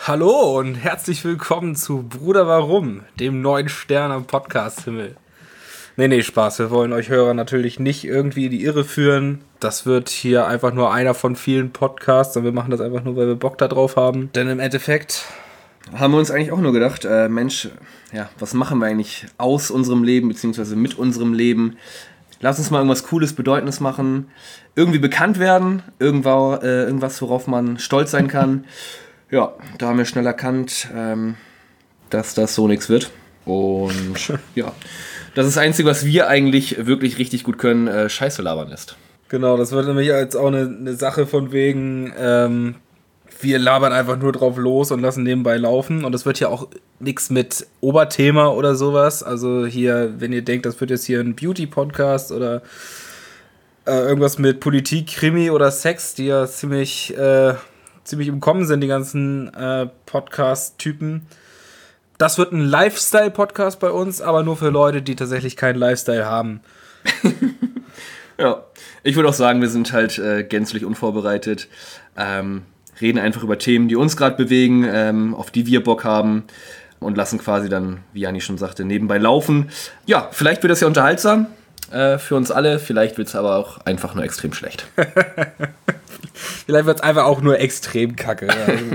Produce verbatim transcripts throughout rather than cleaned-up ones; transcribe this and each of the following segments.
Hallo und herzlich willkommen zu Bruder Warum, dem neuen Stern am Podcast-Himmel. Nee, nee, Spaß, wir wollen euch Hörer natürlich nicht irgendwie in die Irre führen. Das wird hier einfach nur einer von vielen Podcasts und wir machen das einfach nur, weil wir Bock da drauf haben. Denn im Endeffekt haben wir uns eigentlich auch nur gedacht, äh, Mensch, ja, was machen wir eigentlich aus unserem Leben, beziehungsweise mit unserem Leben? Lass uns mal irgendwas Cooles, Bedeutendes machen, irgendwie bekannt werden, irgendwo, äh, irgendwas, worauf man stolz sein kann. Ja, da haben wir schnell erkannt, ähm, dass das so nichts wird. Und ja, das ist das Einzige, was wir eigentlich wirklich richtig gut können, äh, Scheiße labern ist. Genau, das wird nämlich jetzt auch eine, eine Sache von wegen, ähm, wir labern einfach nur drauf los und lassen nebenbei laufen. Und das wird ja auch nichts mit Oberthema oder sowas. Also hier, wenn ihr denkt, das wird jetzt hier ein Beauty-Podcast oder äh, irgendwas mit Politik, Krimi oder Sex, die ja ziemlich... Äh, ziemlich im Kommen sind, die ganzen äh, Podcast-Typen. Das wird ein Lifestyle-Podcast bei uns, aber nur für Leute, die tatsächlich keinen Lifestyle haben. Ja, ich würde auch sagen, wir sind halt äh, gänzlich unvorbereitet, ähm, reden einfach über Themen, die uns gerade bewegen, ähm, auf die wir Bock haben und lassen quasi dann, wie Janni schon sagte, nebenbei laufen. Ja, vielleicht wird das ja unterhaltsam äh, für uns alle, vielleicht wird es aber auch einfach nur extrem schlecht. Vielleicht wird es einfach auch nur extrem kacke.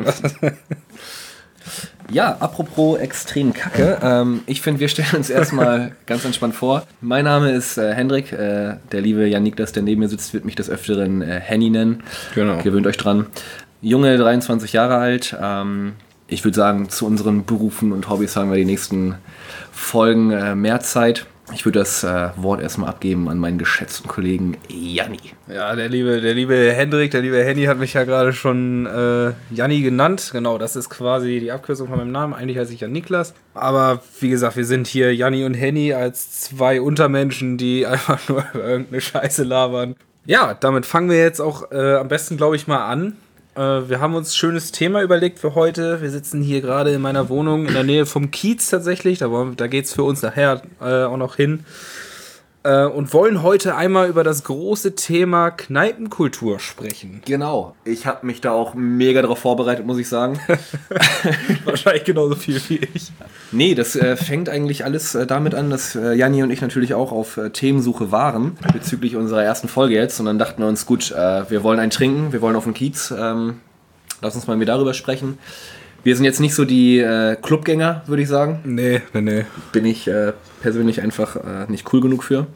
Ja, apropos extrem kacke. Ähm, ich finde, wir stellen uns erstmal ganz entspannt vor. Mein Name ist äh, Hendrik. Äh, der liebe Jan Niklas, der neben mir sitzt, wird mich des Öfteren äh, Henny nennen. Genau. Gewöhnt euch dran. Junge, dreiundzwanzig Jahre alt. Ähm, ich würde sagen, zu unseren Berufen und Hobbys haben wir die nächsten Folgen äh, mehr Zeit. Ich würde das äh, Wort erstmal abgeben an meinen geschätzten Kollegen Janni. Ja, der liebe, der liebe Hendrik, der liebe Henny hat mich ja gerade schon äh, Janni genannt. Genau, das ist quasi die Abkürzung von meinem Namen. Eigentlich heiße ich Jan Niklas. Aber wie gesagt, wir sind hier Janni und Henny als zwei Untermenschen, die einfach nur über irgendeine Scheiße labern. Ja, damit fangen wir jetzt auch äh, am besten, glaube ich, mal an. Äh, wir haben uns ein schönes Thema überlegt für heute. Wir sitzen hier gerade in meiner Wohnung in der Nähe vom Kiez tatsächlich. Da, da geht es für uns nachher äh, auch noch hin. Äh, und wollen heute einmal über das große Thema Kneipenkultur sprechen. Genau. Ich habe mich da auch mega drauf vorbereitet, muss ich sagen. Wahrscheinlich genauso viel wie ich. Nee, das äh, fängt eigentlich alles äh, damit an, dass äh, Janni und ich natürlich auch auf äh, Themensuche waren bezüglich unserer ersten Folge jetzt. Und dann dachten wir uns, gut, äh, wir wollen einen trinken, wir wollen auf den Kiez. Ähm, lass uns mal mit darüber sprechen. Wir sind jetzt nicht so die äh, Clubgänger, würde ich sagen. Nee, nee, nee. Bin ich äh, persönlich einfach äh, nicht cool genug für.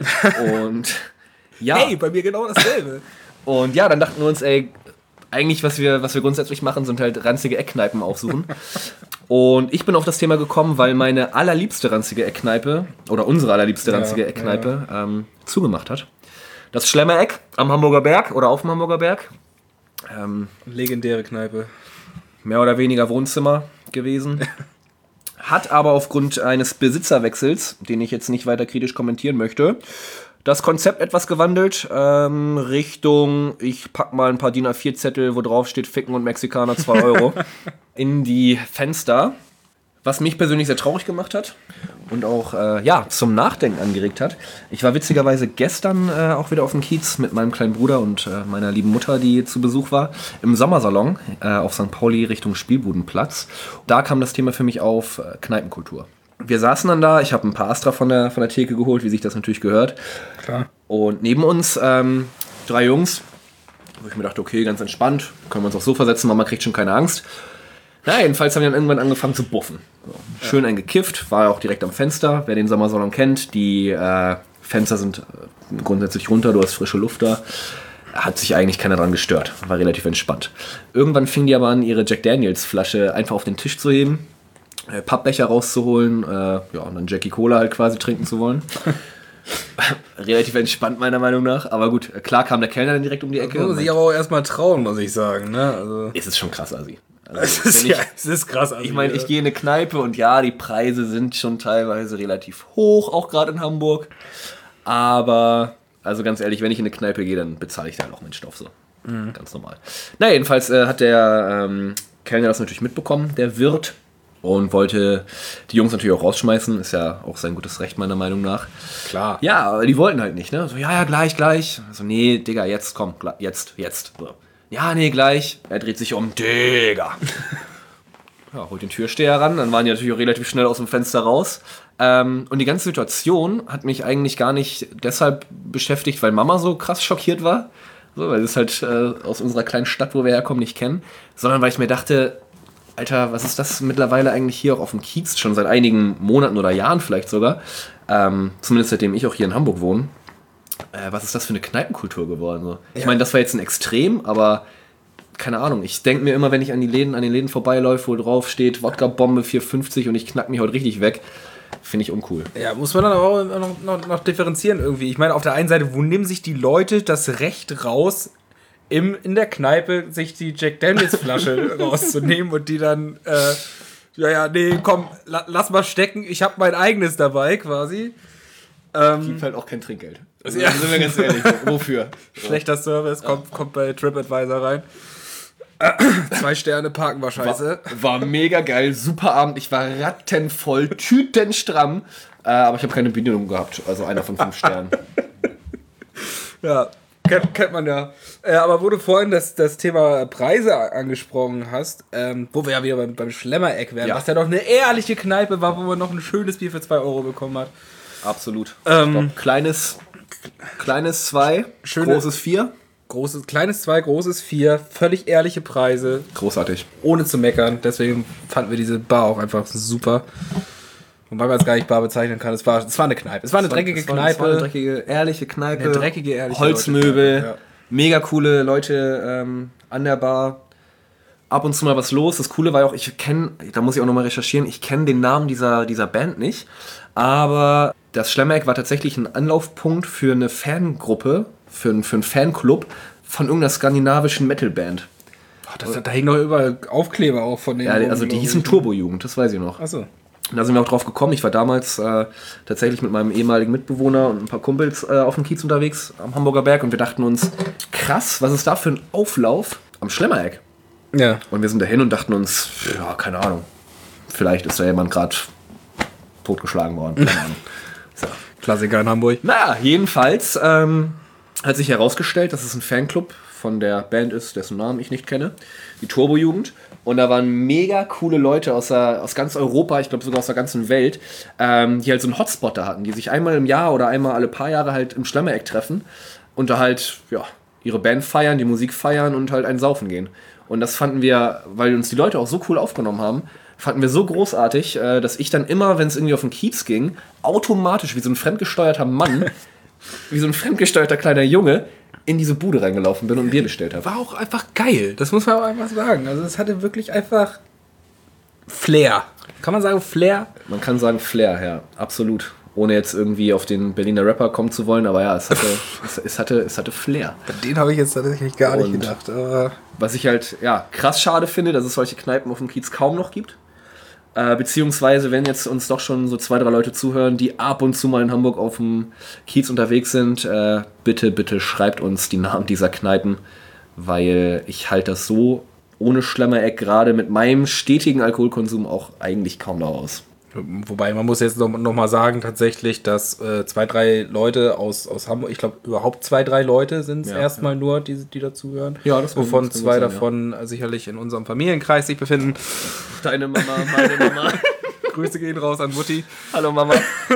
Und ja. Hey, bei mir genau dasselbe. Und ja, dann dachten wir uns, ey, eigentlich, was wir, was wir grundsätzlich machen, sind halt ranzige Eckkneipen aufsuchen. Und ich bin auf das Thema gekommen, weil meine allerliebste ranzige Eckkneipe, oder unsere allerliebste ranzige ja, Eckkneipe, ja. ähm, zugemacht hat. Das Schlemmereck am Hamburger Berg oder auf dem Hamburger Berg. Ähm, Legendäre Kneipe. Mehr oder weniger Wohnzimmer gewesen. Hat aber aufgrund eines Besitzerwechsels, den ich jetzt nicht weiter kritisch kommentieren möchte, das Konzept etwas gewandelt, ähm, Richtung, ich pack mal ein paar D I N A vier Zettel, wo drauf steht Ficken und Mexikaner zwei Euro, in die Fenster. Was mich persönlich sehr traurig gemacht hat und auch äh, ja, zum Nachdenken angeregt hat. Ich war witzigerweise gestern äh, auch wieder auf dem Kiez mit meinem kleinen Bruder und äh, meiner lieben Mutter, die zu Besuch war, im Sommersalon äh, auf Sankt Pauli Richtung Spielbudenplatz. Da kam das Thema für mich auf äh, Kneipenkultur. Wir saßen dann da, ich habe ein paar Astra von der, von der Theke geholt, wie sich das natürlich gehört. Klar. Und neben uns ähm, drei Jungs, wo ich mir dachte, okay, ganz entspannt, können wir uns aufs Sofa setzen, Mama kriegt schon keine Angst. Na, jedenfalls haben wir dann irgendwann angefangen zu buffen. So, schön eingekifft, war auch direkt am Fenster. Wer den Sommersalon kennt, die äh, Fenster sind äh, grundsätzlich runter, du hast frische Luft da. Hat sich eigentlich keiner dran gestört, war relativ entspannt. Irgendwann fing die aber an, ihre Jack Daniels Flasche einfach auf den Tisch zu heben, äh, Pappbecher rauszuholen, äh, ja, und dann Jackie Cola halt quasi trinken zu wollen. Relativ entspannt meiner Meinung nach, aber gut, klar kam der Kellner dann direkt um die Ecke. Das muss sich aber auch erstmal trauen, muss ich sagen. Ne? Also es ist schon krass, Assi. Also, es, ist, ich, ja, es ist krass. Ich meine, ich gehe in eine Kneipe und ja, die Preise sind schon teilweise relativ hoch, auch gerade in Hamburg. Aber, also ganz ehrlich, wenn ich in eine Kneipe gehe, dann bezahle ich da auch meinen Stoff so. Mhm. Ganz normal. Na, jedenfalls äh, hat der ähm, Kellner das natürlich mitbekommen, der Wirt, und wollte die Jungs natürlich auch rausschmeißen. Ist ja auch sein gutes Recht, meiner Meinung nach. Klar. Ja, aber die wollten halt nicht, ne? So, ja, ja, gleich, gleich. So, nee, Digga, jetzt, komm, jetzt, jetzt. So. Ja, nee, gleich. Er dreht sich um, Digga. ja, holt den Türsteher ran, dann waren die natürlich auch relativ schnell aus dem Fenster raus. Ähm, und die ganze Situation hat mich eigentlich gar nicht deshalb beschäftigt, weil Mama so krass schockiert war, so, weil sie es halt äh, aus unserer kleinen Stadt, wo wir herkommen, nicht kennen, sondern weil ich mir dachte, Alter, was ist das mittlerweile eigentlich hier auch auf dem Kiez, schon seit einigen Monaten oder Jahren vielleicht sogar, ähm, zumindest seitdem ich auch hier in Hamburg wohne, äh, was ist das für eine Kneipenkultur geworden? So. Ich ja. meine, das war jetzt ein Extrem, aber keine Ahnung, ich denke mir immer, wenn ich an die Läden, an den Läden vorbeiläufe, wo drauf steht, Wodka-Bombe vier fünfzig und ich knack mich heute richtig weg, finde ich uncool. Ja, muss man dann aber auch noch, noch, noch differenzieren irgendwie. Ich meine, auf der einen Seite, wo nehmen sich die Leute das Recht raus, im, in der Kneipe sich die Jack Daniels Flasche rauszunehmen und die dann, äh, ja, ja, nee, komm, la, lass mal stecken, ich habe mein eigenes dabei quasi. Ähm, Gibt halt auch kein Trinkgeld. Also, ja. Sind wir ganz ehrlich, wofür? Schlechter Service, kommt, ja. kommt bei TripAdvisor rein. Zwei Sterne, parken war scheiße. War, war mega geil, super Abend. Ich war rattenvoll, tütenstramm. Äh, aber ich habe keine Bedienung gehabt. Also einer von fünf Sternen. Ja, kennt, kennt man ja. Äh, aber wo du vorhin das, das Thema Preise angesprochen hast, ähm, wo wir ja wieder beim, beim Schlemmereck wären, ja. was ja doch eine ehrliche Kneipe war, wo man noch ein schönes Bier für zwei Euro bekommen hat. Absolut. Ähm, kleines, kleines zwei, schöne, großes vier. Großes, kleines zwei, großes vier, völlig ehrliche Preise. Großartig. Ohne zu meckern. Deswegen fanden wir diese Bar auch einfach super. Wobei man es gar nicht Bar bezeichnen kann. Es war, es war eine Kneipe. Es war eine es dreckige war, Kneipe. Es war eine dreckige, ehrliche Kneipe. Eine dreckige, ehrliche Holzmöbel. Ja. Mega coole Leute ähm, an der Bar. Ab und zu mal was los. Das Coole war ja auch, ich kenne, da muss ich auch nochmal recherchieren, ich kenne den Namen dieser, dieser Band nicht. Aber das Schlemmereck war tatsächlich ein Anlaufpunkt für eine Fangruppe, für, für einen Fanclub von irgendeiner skandinavischen Metalband. Oh, das, da hingen doch überall Aufkleber auch von denen. Ja, also die hießen Turbojugend, das weiß ich noch. Ach so. Und da sind wir auch drauf gekommen. Ich war damals äh, tatsächlich mit meinem ehemaligen Mitbewohner und ein paar Kumpels äh, auf dem Kiez unterwegs am Hamburger Berg und wir dachten uns, krass, was ist da für ein Auflauf am Schlemmereck? Ja. Und wir sind dahin und dachten uns, ja, keine Ahnung, vielleicht ist da jemand gerade totgeschlagen worden. Keine Ahnung. So. Klassiker in Hamburg. Naja, jedenfalls ähm, hat sich herausgestellt, dass es ein Fanclub von der Band ist, dessen Namen ich nicht kenne, die Turbojugend. Und da waren mega coole Leute aus, der, aus ganz Europa, ich glaube sogar aus der ganzen Welt, ähm, die halt so einen Hotspot da hatten, die sich einmal im Jahr oder einmal alle paar Jahre halt im Schlemmereck treffen und da halt, ja, ihre Band feiern, die Musik feiern und halt einen saufen gehen. Und das fanden wir, weil uns die Leute auch so cool aufgenommen haben, fanden wir so großartig, dass ich dann immer, wenn es irgendwie auf den Kiez ging, automatisch wie so ein fremdgesteuerter Mann, wie so ein fremdgesteuerter kleiner Junge, in diese Bude reingelaufen bin und ein Bier bestellt habe. War auch einfach geil, das muss man auch einfach sagen. Also es hatte wirklich einfach Flair. Kann man sagen Flair? Man kann sagen Flair, ja, absolut. Ohne jetzt irgendwie auf den Berliner Rapper kommen zu wollen, aber ja, es hatte, es, es hatte, es hatte Flair. Den habe ich jetzt tatsächlich gar nicht und gedacht. Aber was ich halt, ja, krass schade finde, dass es solche Kneipen auf dem Kiez kaum noch gibt. Äh, beziehungsweise, wenn jetzt uns doch schon so zwei, drei Leute zuhören, die ab und zu mal in Hamburg auf dem Kiez unterwegs sind, äh, bitte, bitte schreibt uns die Namen dieser Kneipen, weil ich halte das so ohne Schlemmereck gerade mit meinem stetigen Alkoholkonsum auch eigentlich kaum noch aus. Wobei, man muss jetzt noch, noch mal sagen, tatsächlich, dass äh, zwei, drei Leute aus, aus Hamburg, ich glaube, überhaupt zwei, drei Leute sind es ja, erstmal ja. nur, die, die dazuhören. Ja, das wovon das zwei sein, davon ja. sicherlich in unserem Familienkreis sich befinden. Deine Mama, meine Mama. Grüße gehen raus an Mutti. Hallo Mama.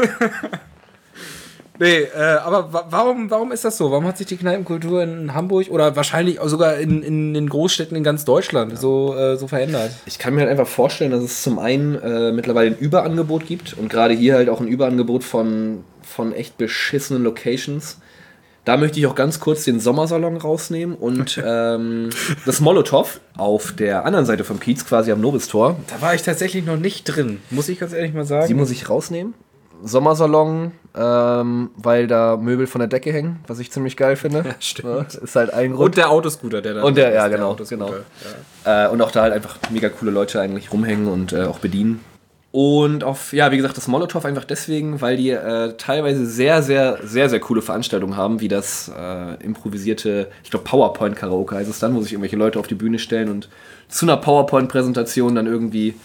Nee, äh, aber wa- warum, warum ist das so? Warum hat sich die Kneipenkultur in Hamburg oder wahrscheinlich auch sogar in, in den Großstädten in ganz Deutschland ja. so, äh, so verändert? Ich kann mir halt einfach vorstellen, dass es zum einen äh, mittlerweile ein Überangebot gibt und gerade hier halt auch ein Überangebot von, von echt beschissenen Locations. Da möchte ich auch ganz kurz den Sommersalon rausnehmen und ähm, das Molotow auf der anderen Seite vom Kiez, quasi am Nobistor. Da war ich tatsächlich noch nicht drin, muss ich ganz ehrlich mal sagen. Die muss ich rausnehmen. Sommersalon, ähm, weil da Möbel von der Decke hängen, was ich ziemlich geil finde. Ja, stimmt. Ja, ist halt ein Grund. Und der Autoscooter, der da Und der, ist, ja, genau, genau. Ja. Äh, und auch da halt einfach mega coole Leute eigentlich rumhängen und äh, auch bedienen. Und auf, ja, wie gesagt, das Molotow einfach deswegen, weil die äh, teilweise sehr, sehr, sehr, sehr coole Veranstaltungen haben, wie das äh, improvisierte, ich glaube PowerPoint-Karaoke heißt es dann, wo sich irgendwelche Leute auf die Bühne stellen und zu einer PowerPoint-Präsentation dann irgendwie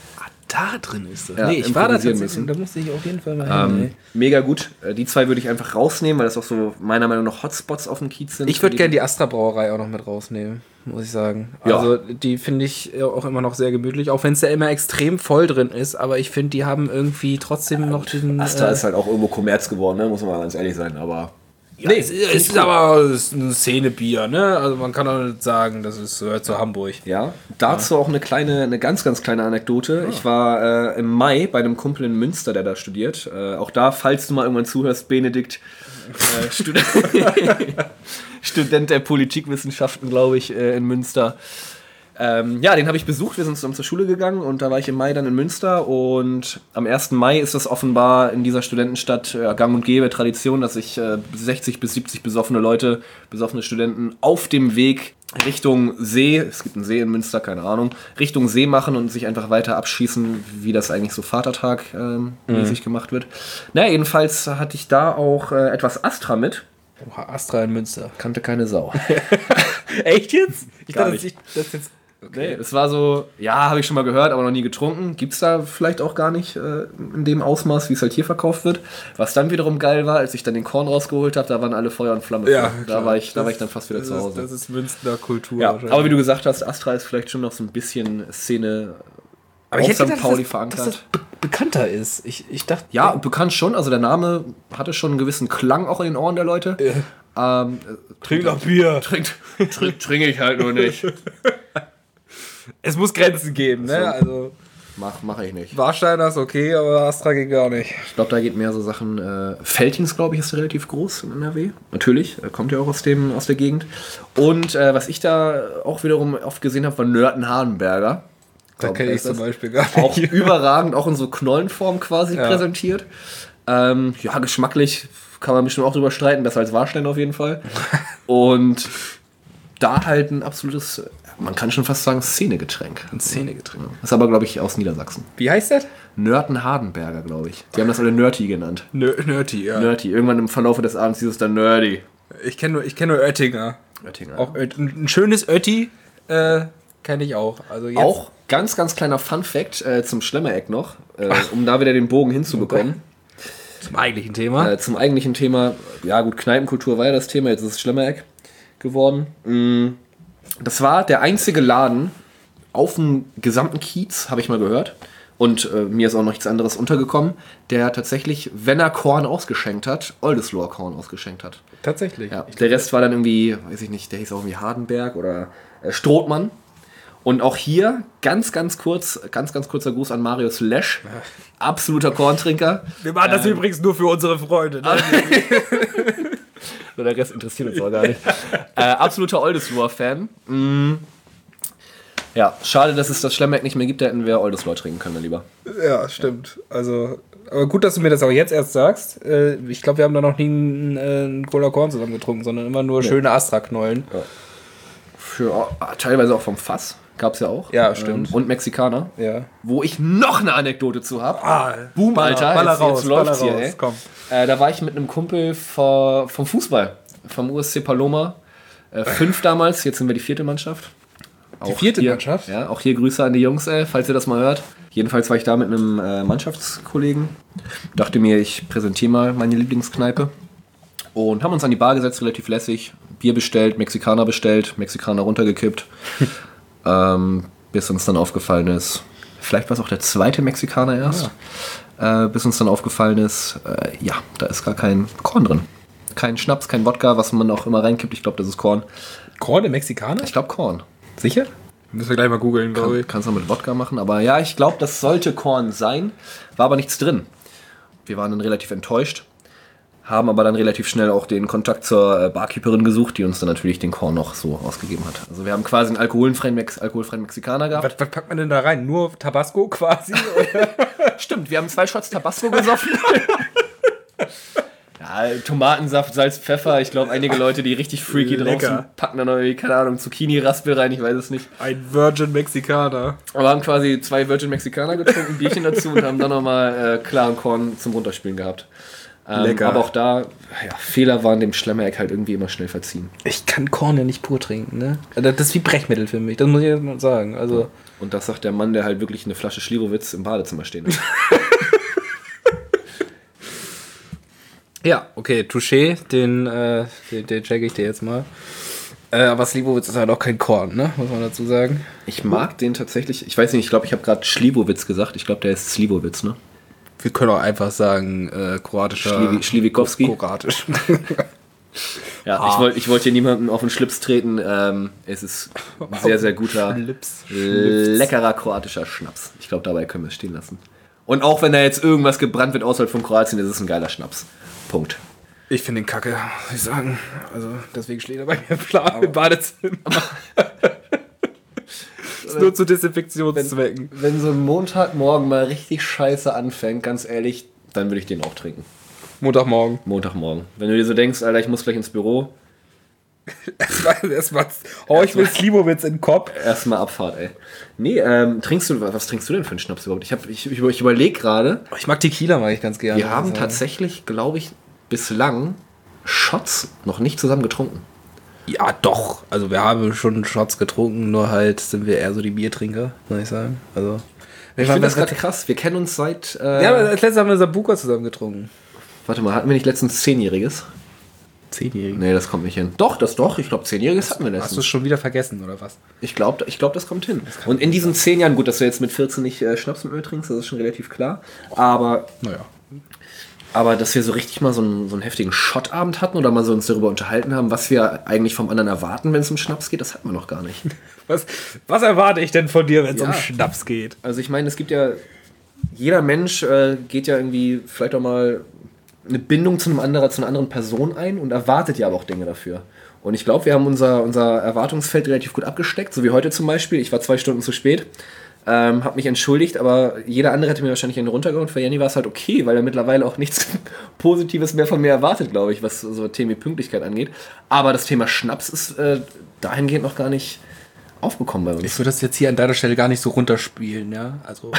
da drin ist das. Ja, nee, ich war da improvisieren tatsächlich, müssen. da musste ich auf jeden Fall mal hin. Ähm, ey. mega gut. Äh, Die zwei würde ich einfach rausnehmen, weil das auch so meiner Meinung nach Hotspots auf dem Kiez sind. Ich würde gerne die Astra Brauerei auch noch mit rausnehmen, muss ich sagen. Ja. Also die finde ich äh, auch immer noch sehr gemütlich, auch wenn es da immer extrem voll drin ist, aber ich finde, die haben irgendwie trotzdem noch den... Astra äh, ist halt auch irgendwo Kommerz geworden, ne? Muss man mal ganz ehrlich sein, aber... Ja, nee, es, es ist aber es ist ein Szenebier, ne? Also man kann auch nicht sagen, das ist gehört zu Hamburg. Ja, dazu auch eine kleine, eine ganz, ganz kleine Anekdote. Ich war äh, im Mai bei einem Kumpel in Münster, der da studiert. Äh, auch da, falls du mal irgendwann zuhörst, Benedikt, äh, Stud Student der Politikwissenschaften, glaube ich, äh, in Münster. Ähm, ja, den habe ich besucht, wir sind zusammen zur Schule gegangen und da war ich im Mai dann in Münster und am ersten Mai ist das offenbar in dieser Studentenstadt äh, gang und gäbe, Tradition, dass sich äh, sechzig bis siebzig besoffene Leute, besoffene Studenten auf dem Weg Richtung See, es gibt einen See in Münster, keine Ahnung, Richtung See machen und sich einfach weiter abschießen, wie das eigentlich so Vatertag ähm, mäßig gemacht wird. Naja, jedenfalls hatte ich da auch äh, etwas Astra mit. Oha, Astra in Münster. Kannte keine Sau. Echt jetzt? Ich Gar dachte, nicht. das, das jetzt... Nee, es war so, ja, habe ich schon mal gehört, aber noch nie getrunken. Gibt's da vielleicht auch gar nicht äh, in dem Ausmaß, wie es halt hier verkauft wird. Was dann wiederum geil war, als ich dann den Korn rausgeholt habe, da waren alle Feuer und Flamme. Ja, da klar. war ich, da Das- war ich dann fast wieder Das zu ist, Hause. das ist Münster Kultur. Ja, wahrscheinlich. aber wie du gesagt hast, Astra ist vielleicht schon noch so ein bisschen Szene Aber ich auf hätte Sankt gedacht, Pauli dass, verankert. dass das be bekannter ist. Ich, ich dachte... Ja, bekannt schon, also der Name hatte schon einen gewissen Klang auch in den Ohren der Leute. Ähm, Trink doch Bier. trinkt, trink, trinke ich halt nur nicht. Es muss Grenzen geben, ne? So. Also Mach, mach ich nicht. Warsteiner ist okay, aber Astra geht gar nicht. Ich glaube, da geht mehr so Sachen. Äh, Veltins, glaube ich, ist relativ groß in N R W. Natürlich, er kommt ja auch aus, dem, aus der Gegend. Und äh, was ich da auch wiederum oft gesehen habe, war Nörten-Hardenberger. Da Glaub, kenne ich heißt zum das. Beispiel gar nicht. Auch überragend, auch in so Knollenform quasi Ja. präsentiert. Ähm, ja, geschmacklich kann man bestimmt auch drüber streiten, besser als Warstein auf jeden Fall. Und da halt ein absolutes, man kann schon fast sagen, Szenegetränk. Ein Szenegetränk. Das ist aber, glaube ich, aus Niedersachsen. Wie heißt das? Nörten-Hardenberger, glaube ich. Die haben das alle Nerdy genannt. Nö, Nerdy, ja. Nerdy. Irgendwann im Verlauf des Abends hieß es dann Nerdy. Ich kenne nur, ich kenn nur Oettinger. Oettinger. Auch Oet ein schönes Ötti äh, kenne ich auch. Also jetzt, Auch ganz, ganz kleiner Fun-Fact äh, zum Schlemmereck noch, äh, um da wieder den Bogen hinzubekommen. zum eigentlichen Thema. Äh, zum eigentlichen Thema, ja gut, Kneipenkultur war ja das Thema, jetzt ist es Schlemmereck geworden. Mm, Das war der einzige Laden auf dem gesamten Kiez, habe ich mal gehört. Und äh, mir ist auch noch nichts anderes untergekommen, der tatsächlich, wenn er Korn ausgeschenkt hat, Oldesloher Korn ausgeschenkt hat. Tatsächlich. Ja, der Rest war dann irgendwie, weiß ich nicht, der hieß auch irgendwie Hardenberg oder äh, Strothmann. Und auch hier ganz, ganz kurz, ganz, ganz kurzer Gruß an Marius Lesch. Absoluter Korntrinker. Wir machen das übrigens nur für unsere Freunde. Ne? So, der Rest interessiert uns auch gar nicht. äh, absoluter Oldesloher-Fan. Mm. Ja, schade, dass es das Schlemmeck nicht mehr gibt, da hätten wir Oldesloher trinken können, mein Lieber. Ja, stimmt. Also, aber gut, dass du mir das auch jetzt erst sagst. Äh, Ich glaube, wir haben da noch nie einen, äh, einen Cola Korn zusammen getrunken, sondern immer nur schöne Astra-Knollen. Für, äh, teilweise auch vom Fass. Gab's ja auch. Ja, stimmt. Ähm, und Mexikaner. Ja. Wo ich noch eine Anekdote zu habe. Ah, Boom, Alter. Baller jetzt, raus, jetzt läuft's baller hier, raus, ey. komm. Äh, da war ich mit einem Kumpel vor, vom Fußball. Vom U S C Paloma. Äh, fünf damals, jetzt sind wir die vierte Mannschaft. Die Auch vierte hier, Mannschaft? Ja, auch hier Grüße an die Jungs, ey, falls ihr das mal hört. Jedenfalls war ich da mit einem äh, Mannschaftskollegen. Dachte mir, ich präsentiere mal meine Lieblingskneipe. Und haben uns an die Bar gesetzt, relativ lässig. Bier bestellt, Mexikaner bestellt, Mexikaner runtergekippt. ähm, bis uns dann aufgefallen ist, vielleicht war es auch der zweite Mexikaner erst, ja. äh, bis uns dann aufgefallen ist, äh, ja, da ist gar kein Korn drin. Kein Schnaps, kein Wodka, was man auch immer reinkippt. Ich glaube, das ist Korn. Korn im Mexikaner? Ich glaube Korn. Sicher? Müssen wir gleich mal googeln, glaube Kann, ich. kannst du mit Wodka machen, aber ja, ich glaube, das sollte Korn sein. War aber nichts drin. Wir waren dann relativ enttäuscht, haben aber dann relativ schnell auch den Kontakt zur äh, Barkeeperin gesucht, die uns dann natürlich den Korn noch so ausgegeben hat. Also wir haben quasi einen alkoholfreien, Mex alkoholfreien Mexikaner gehabt. Was, was packt man denn da rein? Nur Tabasco quasi? Oder? Stimmt, wir haben zwei Shots Tabasco gesoffen. Ja, Tomatensaft, Salz, Pfeffer. Ich glaube, einige Leute, die richtig freaky drauf Lecker. sind, packen dann irgendwie, keine Ahnung, Zucchini-Raspel rein, ich weiß es nicht. Ein Virgin Mexikaner. Aber haben quasi zwei Virgin Mexikaner getrunken, ein Bierchen dazu und haben dann nochmal äh, klaren Korn zum Runterspielen gehabt. Ähm, Lecker. aber auch da, ja, Fehler waren dem Schlemmereck halt irgendwie immer schnell verziehen. Ich kann Korn ja nicht pur trinken, ne? Das ist wie Brechmittel für mich, das muss ich jetzt mal sagen. Also Und das sagt der Mann, der halt wirklich eine Flasche Schlierowitz im Badezimmer stehen hat. ja, okay, Touché, den, äh, den, den check ich dir jetzt mal. Äh, aber Slivovitz ist halt auch kein Korn, ne? Muss man dazu sagen. Ich mag den tatsächlich, ich weiß nicht, ich glaube, ich habe gerade Schlivovitz gesagt. Ich glaube, der ist Slivovitz, ne? Wir können auch einfach sagen, äh, kroatischer... Schliwi- Schliwikowski. Kroatisch. Ja, Ah. ich wollte ich wollt hier niemanden auf den Schlips treten. Ähm, es ist ein sehr, sehr guter, Schlips. leckerer kroatischer Schnaps. Ich glaube, dabei können wir es stehen lassen. Und auch wenn da jetzt irgendwas gebrannt wird außerhalb von Kroatien, ist es ein geiler Schnaps. Punkt. Ich finde den kacke, muss ich sagen. Also deswegen steht er bei mir klar im Badezimmer. Ist nur zu Desinfektionszwecken. Wenn so ein Montagmorgen mal richtig scheiße anfängt, ganz ehrlich, dann würde ich den auch trinken. Montagmorgen. Montagmorgen. Wenn du dir so denkst, Alter, ich muss gleich ins Büro, Erstmal, erstmal, oh, ich will Slivovitz in den Kopf. erstmal Abfahrt, ey. Nee, ähm, trinkst du, was trinkst du denn für einen Schnaps überhaupt? Ich, hab- ich, ich, ich überlege gerade, Ich mag Tequila, mag ich ganz gerne. wir haben Also, tatsächlich, glaube ich, bislang Shots noch nicht zusammen getrunken. Ja, doch. Also wir haben schon Shots getrunken, nur halt sind wir eher so die Biertrinker, muss ich sagen. Also, Ich finde das gerade krass. Wir kennen uns seit. Äh, Ja, aber als letztes haben wir Sambuca zusammen getrunken. warte mal, hatten wir nicht letztens Zehnjähriges? Zehnjährige. Nee, das kommt nicht hin. Doch, das doch. Ich glaube, Zehnjähriges hatten wir Hast du es letztens. schon wieder vergessen, oder was? Ich glaube, ich glaub, das kommt hin. Und in diesen zehn Jahren, gut, dass du jetzt mit vierzehn nicht äh, Schnaps mit mir trinkst, das ist schon relativ klar. Aber, Naja. aber dass wir so richtig mal so einen, so einen heftigen Shot-Abend hatten oder mal so uns darüber unterhalten haben, was wir eigentlich vom anderen erwarten, wenn es um Schnaps geht, das hatten wir noch gar nicht. Was, was erwarte ich denn von dir, wenn es Ja. um Schnaps geht? Also ich meine, es gibt ja, jeder Mensch äh, geht ja irgendwie vielleicht auch mal eine Bindung zu einem anderen, zu einer anderen Person ein und erwartet ja aber auch Dinge dafür. Und ich glaube, wir haben unser, unser Erwartungsfeld relativ gut abgesteckt, so wie heute zum Beispiel. Ich war zwei Stunden zu spät, ähm, habe mich entschuldigt, aber jeder andere hätte mir wahrscheinlich einen runtergehauen. Für Jenny war es halt okay, weil er mittlerweile auch nichts Positives mehr von mir erwartet, glaube ich, was so Themen wie Pünktlichkeit angeht. Aber das Thema Schnaps ist äh, dahingehend noch gar nicht aufgekommen bei uns. Ich würde das jetzt hier an deiner Stelle gar nicht so runterspielen, ja? Also.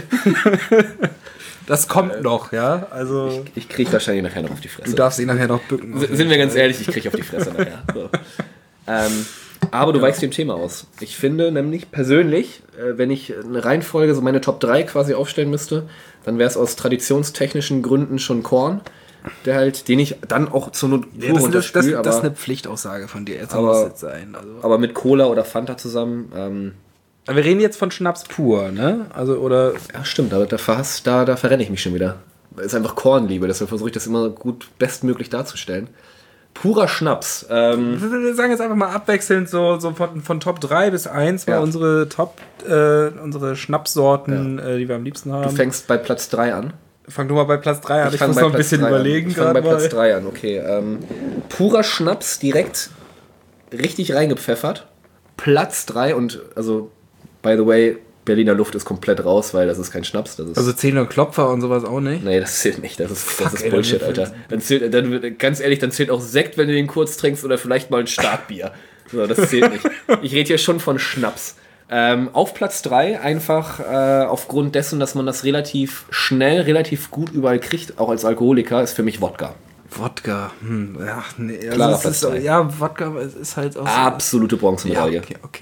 Das kommt noch, ja? Also. Ich kriege wahrscheinlich nachher noch auf die Fresse. Du darfst ihn nachher noch bücken. S- Sind wir ganz ehrlich, ich kriege auf die Fresse nachher. So. Ähm, aber du weichst dem Thema aus. Ich finde nämlich persönlich, äh, wenn ich eine Reihenfolge, so meine Top drei quasi aufstellen müsste, dann wäre es aus traditionstechnischen Gründen schon Korn, der halt, den ich dann auch zur Not Ja, das, das, das, runterspül, das ist aber, eine Pflichtaussage von dir. Jetzt aber- muss es jetzt sein. Also. aber mit Cola oder Fanta zusammen. Ähm, Aber wir reden jetzt von Schnaps pur, ne? Also, oder. ja, stimmt, da, da, verhass, da, da verrenne ich mich schon wieder. Es ist einfach Kornliebe, deshalb versuche ich das immer gut bestmöglich darzustellen. Purer Schnaps. Ähm, Wir sagen jetzt einfach mal abwechselnd so, so von, von Top drei bis eins mal Ja. unsere Top, äh, unsere Schnapssorten, äh, die wir am liebsten du haben. fängst bei Platz drei an. Fang du mal bei Platz drei an. Ich, fang muss bei noch ein Platz bisschen drei an. überlegen Ich fange bei gerade Platz mal. drei an, okay. Ähm, purer Schnaps direkt richtig reingepfeffert. Platz drei und, also, by the way, Berliner Luft ist komplett raus, weil das ist kein Schnaps. Das ist, Also Zehner Klopfer und sowas auch nicht. nee, das zählt nicht. Das ist, das ist ey, Bullshit, dann- Alter. Dann zählt, dann, ganz ehrlich, dann zählt auch Sekt, wenn du den kurz trinkst oder vielleicht mal ein Starkbier. So, das zählt nicht. Ich rede hier schon von Schnaps. Ähm, auf Platz drei einfach äh, aufgrund dessen, dass man das relativ schnell, relativ gut überall kriegt, auch als Alkoholiker, ist für mich Wodka. Wodka. Hm, ja, nee. Also Klarer es Platz ist, so- drei. ja, Wodka es ist halt auch so. Absolute Ja, Bronzemedaille. okay, okay.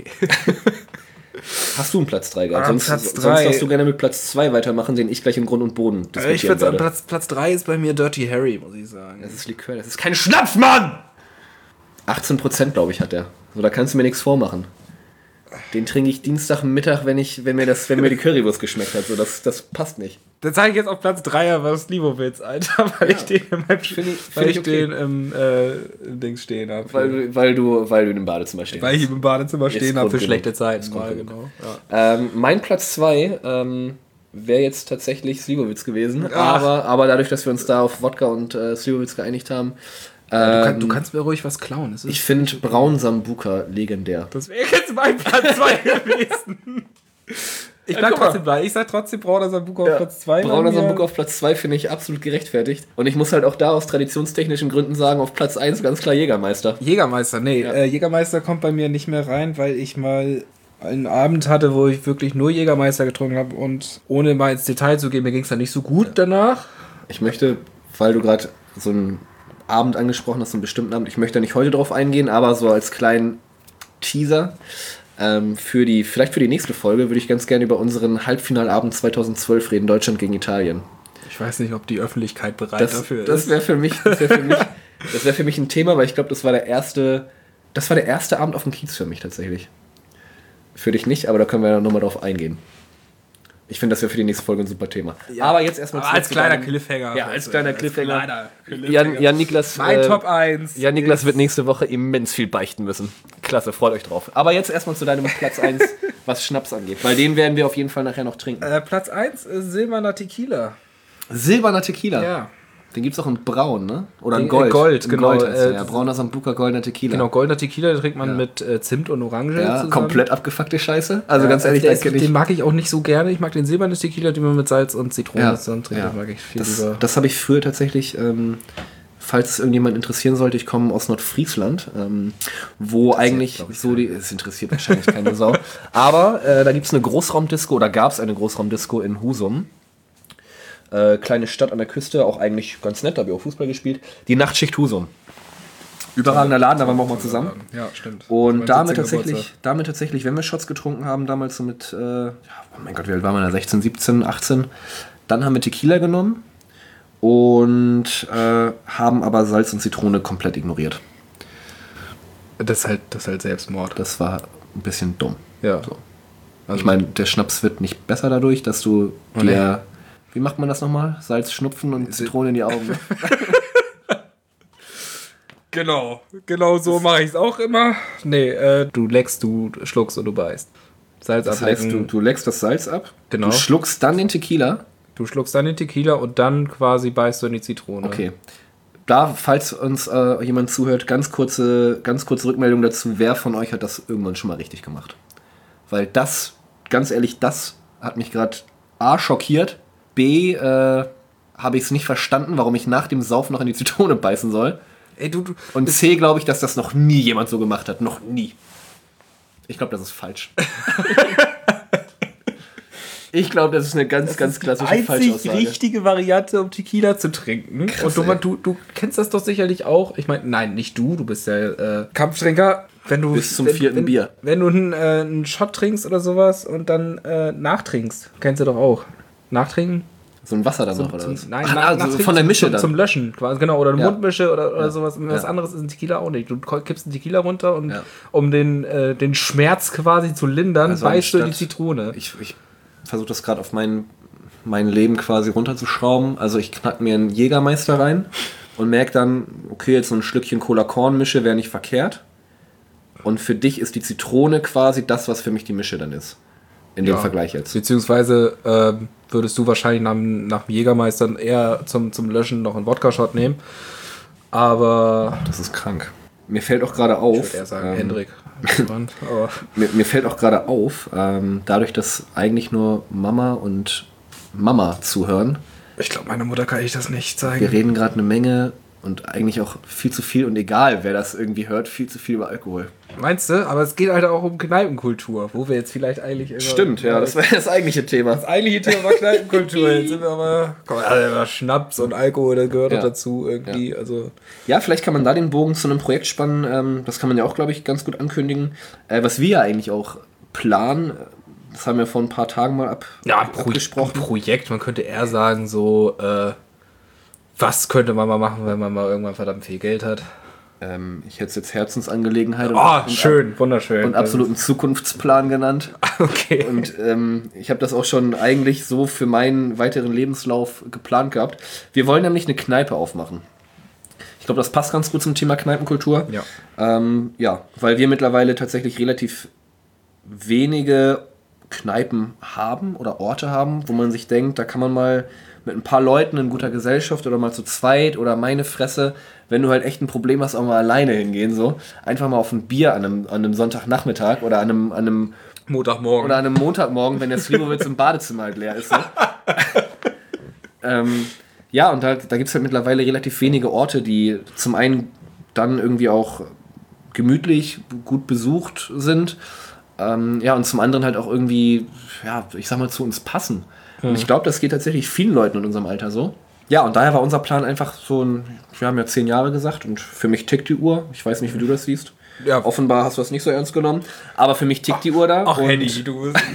Hast du einen Platz drei gehabt? Ah, sonst, Platz sonst drei. darfst du gerne mit Platz zwei weitermachen, den ich gleich im Grund und Boden ich diskutieren würde sagen, werde. Platz, Platz drei ist bei mir Dirty Harry, muss ich sagen. Das ist Likör, das ist kein Schnaps, Mann! achtzehn Prozent, glaube ich, hat der. So, da kannst du mir nichts vormachen. Den trinke ich Dienstagmittag, wenn, ich, wenn, mir das, wenn mir die Currywurst geschmeckt hat. So, das, das passt nicht. Dann zeige ich jetzt auf Platz drei aber Slivovitz, Alter, weil ich den in meinem Finde ich- weil finde ich ich okay. den im äh, im Dings stehen habe. Weil, du- weil, du, weil du in dem Badezimmer stehst. Weil ich im Badezimmer Ist stehen habe Grund für genug. schlechte Zeiten. Ist Grund Mal, genug. genau. Ja. Ähm, mein Platz zwei ähm, wäre jetzt tatsächlich Slivovitz gewesen. Ach. Aber, aber dadurch, dass wir uns da auf Wodka und äh, Slivovitz geeinigt haben. Du, Ähm, kann, du kannst mir ruhig was klauen. Das ist, ich finde Braun Sambuka legendär. das wäre jetzt mein Platz zwei gewesen. Ich Ja, bleib guck mal. trotzdem bei. Ich sag trotzdem Brauner Sambuca auf Platz zwei. Brauner Sambuka auf Platz zwei finde ich absolut gerechtfertigt. Und ich muss halt auch da aus traditionstechnischen Gründen sagen, auf Platz eins ganz klar Jägermeister. Jägermeister, nee, Ja. äh, Jägermeister kommt bei mir nicht mehr rein, weil ich mal einen Abend hatte, wo ich wirklich nur Jägermeister getrunken habe und ohne mal ins Detail zu gehen, mir ging es dann nicht so gut danach. Ich möchte weil du gerade so einen Abend angesprochen hast, so einen bestimmten Abend. Ich möchte da nicht heute drauf eingehen, aber so als kleinen Teaser ähm, für die, vielleicht für die nächste Folge würde ich ganz gerne über unseren Halbfinalabend zweitausendzwölf reden, Deutschland gegen Italien. Ich weiß nicht, ob die Öffentlichkeit bereit das, dafür ist. Das wäre für mich, das wäre für mich, das wäre für mich ein Thema, weil ich glaube, das war der erste, das war der erste Abend auf dem Kiez für mich tatsächlich. Für dich nicht, aber da können wir ja nochmal drauf eingehen. Ich finde, das wäre für die nächste Folge ein super Thema. Ja. Aber jetzt erstmal aber als kleiner Cliffhanger. Ja, als kleiner als Cliffhanger. kleiner Cliffhanger. Jan, Jan Niklas, mein äh, Top eins. Jan Niklas wird nächste Woche immens viel beichten müssen. Klasse, freut euch drauf. Aber jetzt erstmal zu deinem Platz eins, was Schnaps angeht. Weil den werden wir auf jeden Fall nachher noch trinken. Äh, Platz eins ist silberner Tequila. Silberner Tequila? Ja. Den gibt es auch in Braun, ne? Oder in Den, Gold. Äh, Gold, in genau. Gold heißt der, äh, ja. Brauner Sambuca, goldener Tequila. Genau, goldener Tequila, den trinkt man Ja. mit äh, Zimt und Orange Ja, zusammen. komplett abgefuckte Scheiße. Also Ja, ganz ehrlich, der das ist, kenn ich. den mag ich auch nicht so gerne. Ich mag den silbernen Tequila, den man mit Salz und Zitrone Ja, zusammen trinkt. ja. Das mag ich viel Das, lieber. das habe ich früher tatsächlich, ähm, falls es irgendjemand interessieren sollte, ich komme aus Nordfriesland, ähm, wo eigentlich glaub ich, so die, es interessiert wahrscheinlich keine Sau, aber äh, da gibt es eine Großraumdisco, oder gab es eine Großraumdisco in Husum. Äh, kleine Stadt an der Küste, auch eigentlich ganz nett, da habe ich auch Fußball gespielt. Die Nachtschicht Husum. Überragender Laden, da waren wir auch mal zusammen. Ja, stimmt. Und Mein damit siebzehnter tatsächlich, Geburtstag. damit damit tatsächlich, wenn wir Shots getrunken haben, damals so mit, äh, ja, oh mein Gott, wie alt waren wir da? sechzehn, siebzehn, achtzehn. Dann haben wir Tequila genommen und äh, haben aber Salz und Zitrone komplett ignoriert. Das ist halt, das ist halt Selbstmord. Das war ein bisschen dumm. Ja. So. Also, Ich meine, der Schnaps wird nicht besser dadurch, dass du Oh, dir, wie macht man das nochmal? Salz, Schnupfen und Zitrone in die Augen. Ne? genau, genau so mache ich es auch immer. Nee, äh, du leckst, du schluckst und du beißt. Salz Das heißt, du, ablecken. du leckst das Salz ab, Genau. du schluckst dann den Tequila. Du schluckst dann den Tequila und dann quasi beißt du in die Zitrone. Okay. Da, falls uns äh, jemand zuhört, ganz kurze, ganz kurze Rückmeldung dazu, wer von euch hat das irgendwann schon mal richtig gemacht? Weil das, ganz ehrlich, das hat mich gerade A, schockiert, B, äh, habe ich es nicht verstanden, warum ich nach dem Saufen noch in die Zitrone beißen soll. Ey, du, du, Und C, glaube ich, dass das noch nie jemand so gemacht hat. Noch nie. Ich glaube, das ist falsch. Ich glaube, das ist eine ganz, ganz klassische einzig Falschaussage. richtige Variante, um Tequila zu trinken. Krass, und du, ey. du, du kennst das doch sicherlich auch. Ich meine, nein, nicht du, du bist ja äh, Kampftrinker. Wenn du, Bis zum wenn, vierten wenn, Bier. Wenn du einen, äh, einen Shot trinkst oder sowas und dann äh, nachtrinkst, kennst du doch auch. Nachtrinken? So ein Wasser dann noch, Zum- oder zum- was? Nein, Ach, nach- also nachtrinken von der Mische zum, dann. Zum Löschen quasi, genau. Oder eine Ja. Mundmische oder, oder Ja. sowas. Was Ja. anderes ist ein Tequila auch nicht. Du kippst einen Tequila runter und Ja. um den, äh, den Schmerz quasi zu lindern, Also beißt du in die anstatt- Zitrone. Ich, ich versuche das gerade auf mein, mein Leben quasi runterzuschrauben. Also ich knack mir einen Jägermeister rein und merke dann, okay, jetzt so ein Schlückchen Cola-Korn-Mische wäre nicht verkehrt. Und für dich ist die Zitrone quasi das, was für mich die Mische dann ist. In dem Ja. Vergleich jetzt. Beziehungsweise ähm, würdest du wahrscheinlich nach, dem- nach dem Jägermeister eher zum, zum Löschen noch einen Wodka-Shot nehmen. Aber Das ist krank. Mir fällt auch gerade ich auf. würde eher sagen, ähm, Hendrik. Aber Mir, mir fällt auch gerade auf, ähm, dadurch, dass eigentlich nur Mama und Mama zuhören. ich glaube, meiner Mutter kann ich das nicht Wir zeigen. reden gerade eine Menge und eigentlich auch viel zu viel und egal, wer das irgendwie hört, viel zu viel über Alkohol. Meinst du? Aber es geht halt auch um Kneipenkultur, wo wir jetzt vielleicht eigentlich... Immer, Stimmt, ja, das war das eigentliche Thema. Das eigentliche Thema war Kneipenkultur. Jetzt sind wir aber... Komm, also Schnaps und Alkohol, das gehört Ja. doch dazu irgendwie. Also Ja, vielleicht kann man da den Bogen zu einem Projekt spannen. Ähm, das kann man ja auch, glaube ich, ganz gut ankündigen. Äh, was wir ja eigentlich auch planen, das haben wir vor ein paar Tagen mal ab, ja, ein, Pro ein abgesprochen. Projekt, man könnte eher sagen so... Äh, was könnte man mal machen, wenn man mal irgendwann verdammt viel Geld hat? Ähm, ich hätte es jetzt Herzensangelegenheit und, Oh, und, schön, wunderschön. und absoluten Zukunftsplan genannt. Okay. Und ähm, ich habe das auch schon eigentlich so für meinen weiteren Lebenslauf geplant gehabt. Wir wollen nämlich eine Kneipe aufmachen. Ich glaube, das passt ganz gut zum Thema Kneipenkultur. Ja. Ähm, ja, weil wir mittlerweile tatsächlich relativ wenige Kneipen haben oder Orte haben, wo man sich denkt, da kann man mal mit ein paar Leuten in guter Gesellschaft oder mal zu zweit oder meine Fresse, wenn du halt echt ein Problem hast, auch mal alleine hingehen, so. Einfach mal auf ein Bier an einem, an einem Sonntagnachmittag oder an einem, an einem Montagmorgen. oder an einem Montagmorgen, wenn der Slivovitz im Badezimmer halt leer ist. So. ähm, ja, und da, da gibt es halt mittlerweile relativ wenige Orte, die zum einen dann irgendwie auch gemütlich, gut besucht sind. Ähm, ja, und zum anderen halt auch irgendwie, ja, ich sag mal, zu uns passen. Und ich glaube, das geht tatsächlich vielen Leuten in unserem Alter so. Ja, und daher war unser Plan einfach so ein, wir haben ja zehn Jahre gesagt und für mich tickt die Uhr. Ich weiß nicht, wie du das siehst. Ja. Offenbar hast du das nicht so ernst genommen, aber für mich tickt ach, die Uhr da. Ach, Henny, du bist...